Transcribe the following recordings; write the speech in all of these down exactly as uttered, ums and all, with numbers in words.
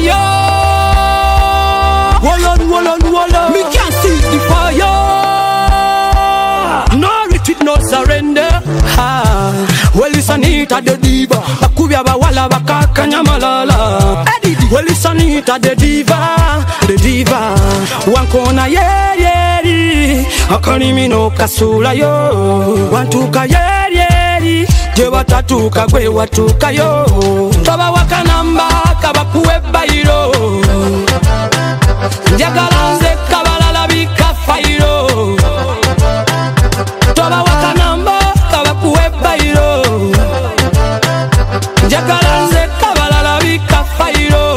fire. Hold on, hold on, hold on. Me can't see the fire. No retreat, no surrender. Ah. Well, it's Anita the diva. Bakubya bawala bakakanya malala. Well, it's Anita the diva, the diva. Wankona yeah yeah. Akanimi no kasula yo. Wantuka yeah yeah. Je watatuka gwe watuka yo. Toba wakanamba kabakuwe bayiro. Njagalanze kabalala bika fayiro. Toba wakanamba kabakuwe bayiro. Njagalanze kabalala bika fayiro.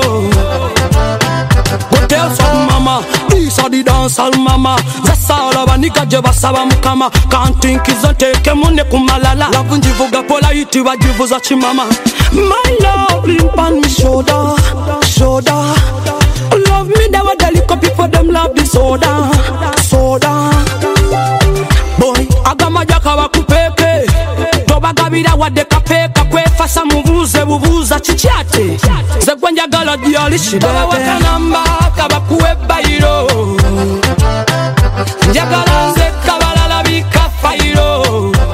Go tell some mama, this are the dance all mama. Zasala banika je basaba mukama. Can't think is on take mune kumalala. Love njivuga polite wajivuza chimama. My love limp on me shoulder, shoulder. Love me that what the liquor people them love the soda, soda. Boy, agama jaka wakupeke. Toba gabida wade kapeka kwe fasa muvuze bubuza chichate. Zegwanja gala diali shidete. Toba wakanamba kabakuwe bayiro. Njagalanze kabalala bika fayiro.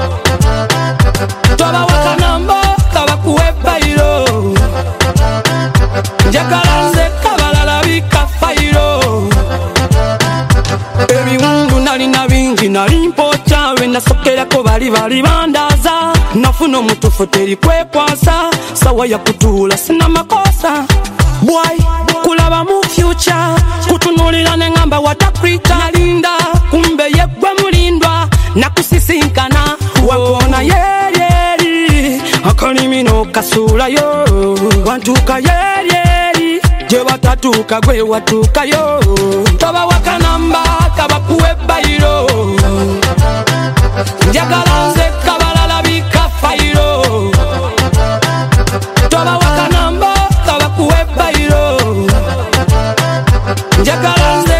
Toba wakanamba kabakuwe bayiro. Njagalanze kabalala bika fayiro. Ebiwundu nali na bingi nali mpota. Wena sokera ko bali bali bandaza. Nafuna omutufu teri kwekwasa. Sawa ya kutula sina makosa. Boy, kulaba mu future. Kutunulira nengamba watakrita. Nalinda kumbe yegwe mulindwa. Nakusisinkana wakona yeri yeri. Akanimi no kasula yo. Wantuka yeri yeri. Je watatuka gwe watuka yo. Toba wakanamba kabakuwe bayiro. Njagalanze kabalala bika fayiro. Toba wakanamba kabakuwe bayiro. Njagalanze